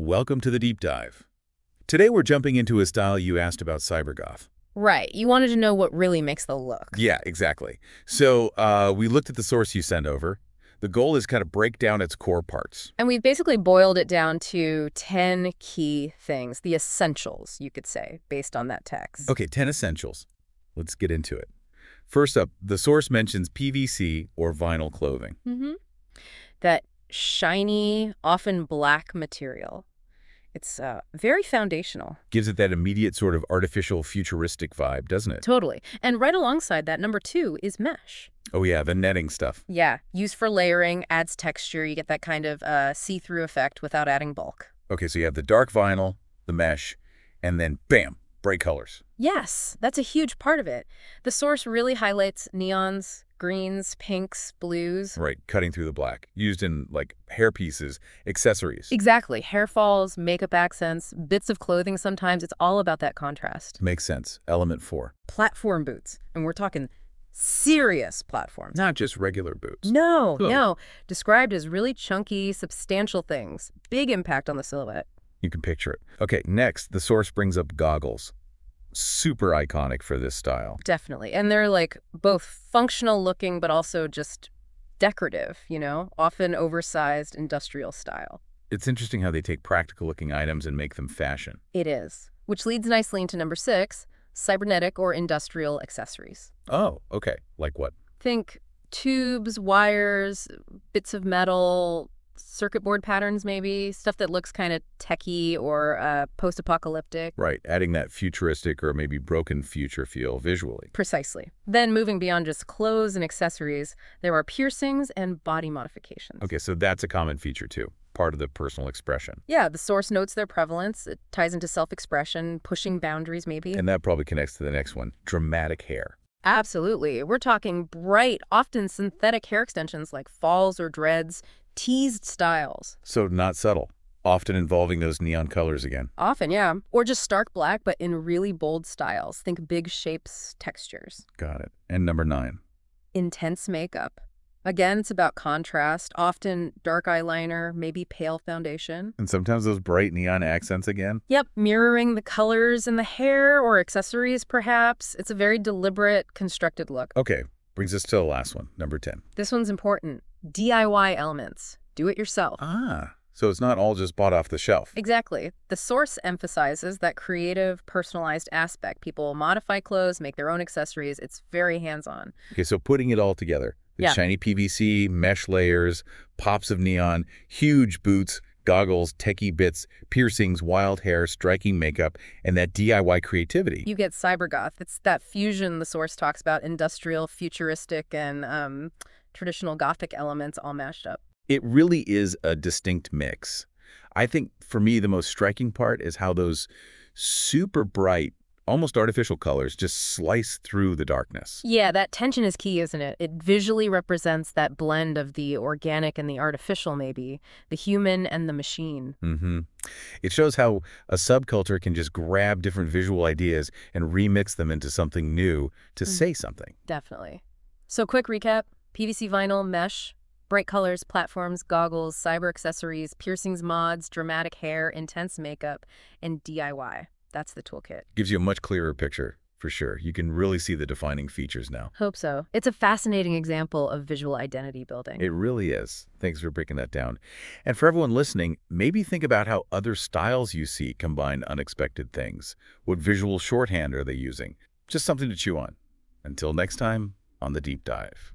Welcome to the Deep Dive. Today we're jumping into a style you asked about, CyberGoth. Right. You wanted to know what really makes the look. Yeah, exactly. So we looked at the source you sent over. The goal is kind of break down its core parts. And we've basically boiled it down to 10 key things, the essentials, you could say, based on that text. Okay, 10 essentials. Let's get into it. First up, the source mentions PVC or vinyl clothing. That shiny, often black material. It's very foundational. Gives it that immediate sort of artificial futuristic vibe, doesn't it? Totally. And right alongside that, number 2 is mesh. Oh yeah, the netting stuff. Yeah, used for layering, adds texture. You get that kind of see-through effect without adding bulk. Okay, so you have the dark vinyl, the mesh, and then bam, bright colors. Yes, that's a huge part of it. The source really highlights neons, greens, pinks, blues. Right, cutting through the black. Used in, like, hair pieces, accessories. Exactly. Hair falls, makeup accents, bits of clothing sometimes. It's all about that contrast. Makes sense. Element 4. Platform boots. And we're talking serious platforms. Not just regular boots. No, Oh. no. Described as really chunky, substantial things. Big impact on the silhouette. You can picture it. Okay, next, the source brings up goggles. Super iconic for this style. Definitely. And they're like both functional looking, but also just decorative, often oversized industrial style. It's interesting how they take practical-looking items and make them fashion. It is. Which leads nicely into number 6, cybernetic or industrial accessories. Oh, okay. Like what? Think tubes, wires, bits of metal, circuit board patterns maybe, stuff that looks kind of techy or post-apocalyptic. Right, adding that futuristic or maybe broken future feel visually. Precisely. Then moving beyond just clothes and accessories, there are piercings and body modifications. Okay, so that's a common feature too. Part of the personal expression. Yeah, the source notes their prevalence. It ties into self-expression, pushing boundaries maybe. And that probably connects to the next one, dramatic hair. Absolutely. We're talking bright, often synthetic hair extensions like falls or dreads, teased styles. So not subtle, often involving those neon colors again. Often, yeah. Or just stark black, but in really bold styles. Think big shapes, textures. Got it. And number 9. Intense makeup. Again, it's about contrast, often dark eyeliner, maybe pale foundation. And sometimes those bright neon accents again. Yep, mirroring the colors in the hair or accessories, perhaps. It's a very deliberate, constructed look. Okay, brings us to the last one, number 10. This one's important. DIY elements. Do it yourself. Ah, so it's not all just bought off the shelf. Exactly. The source emphasizes that creative, personalized aspect. People modify clothes, make their own accessories. It's very hands-on. Okay, so putting it all together. The Yeah. shiny PVC, mesh layers, pops of neon, huge boots, goggles, techie bits, piercings, wild hair, striking makeup, and that DIY creativity. You get cybergoth. It's that fusion the source talks about, industrial, futuristic, and traditional Gothic elements all mashed up. It really is a distinct mix. I think, for me, the most striking part is how those super bright, almost artificial colors just slice through the darkness. Yeah, that tension is key, isn't it? It visually represents that blend of the organic and the artificial, maybe, the human and the machine. It shows how a subculture can just grab different visual ideas and remix them into something new to say something. Definitely. So quick recap, PVC vinyl, mesh, bright colors, platforms, goggles, cyber accessories, piercings, mods, dramatic hair, intense makeup, and DIY. That's the toolkit. Gives you a much clearer picture, for sure. You can really see the defining features now. Hope so. It's a fascinating example of visual identity building. It really is. Thanks for breaking that down. And for everyone listening, maybe think about how other styles you see combine unexpected things. What visual shorthand are they using? Just something to chew on. Until next time on The Deep Dive.